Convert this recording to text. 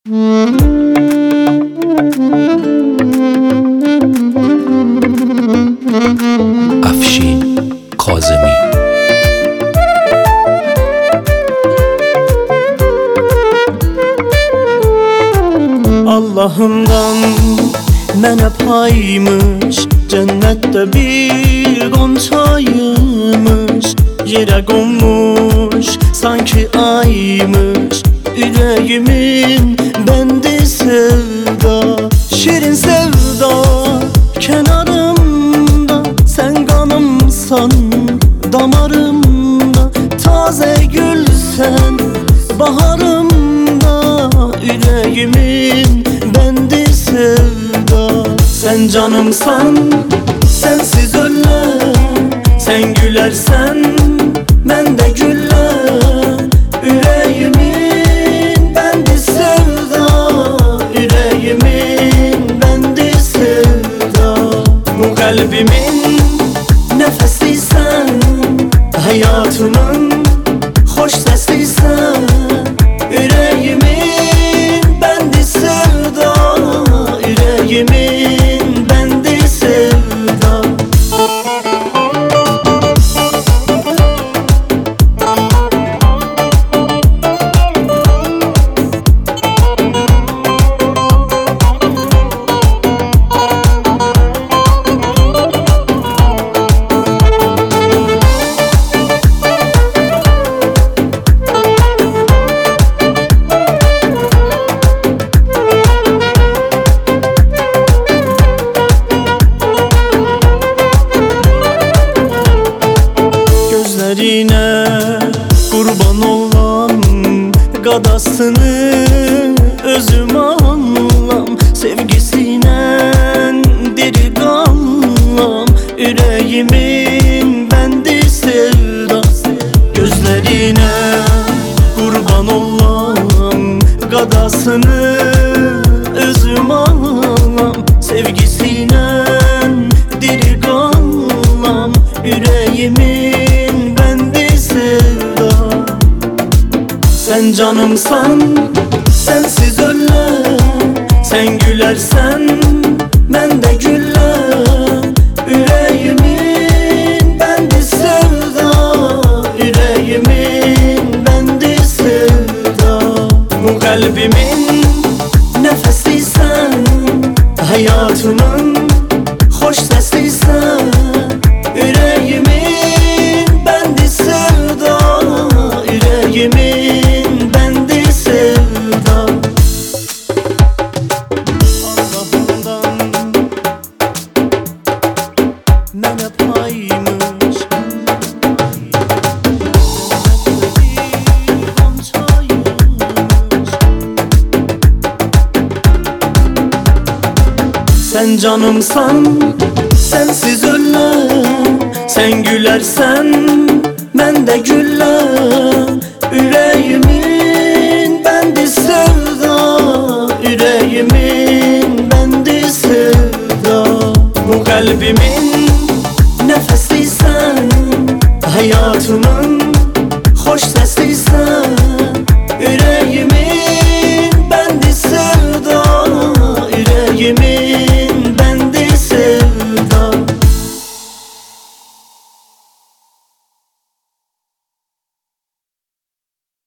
افشین کاظمی. Allah'ımdan mənə paymış, cənnətdə bir qonçaymış, yerə qonmuş sanki aymış, ürəyimin bəndi sevda, şirin sevda kənarımda, sən qanımsan damarımda, tazə gülsən baharımda, ürəyimin bəndi sevda. Sən canımsan, sənsiz öləm, sən gülərsən, mən də gülləm, ürəyimin bəndi sevda, ürəyimin bəndi sevda. Bu qəlbimin nəfəsisən, həyatımın xoş səsisən, ürəyimin bəndi sevda, ürəyimin bəndi sevda. Gözlerine kurban olam, qadasını özüm anlam, sevgisine diri qallam, ürəyimin bəndi sevda. Gözlerine kurban olam, qadasını özüm anlam, sevgisine diri qallam, ürəyimin bəndi sevda. Sən canımsan, sənsiz öləm, sən gülərsən, mən də gülləm, ürəyimin bəndi sevda, ürəyimin bəndi sevda. Bu qəlbimin nəfəsisən, həyatımın xoş səsisən, ürəyimin bəndi sevda, ürəyimin bəndi sevda. Allah'ımdan mənə paymış, bir qonçaymış. Sən canımsan, sənsiz öləm, sən gülərsən, mən də gülləm, ürəyimin bəndi sevda, ürəyimin bəndi sevda. Bu qəlbimin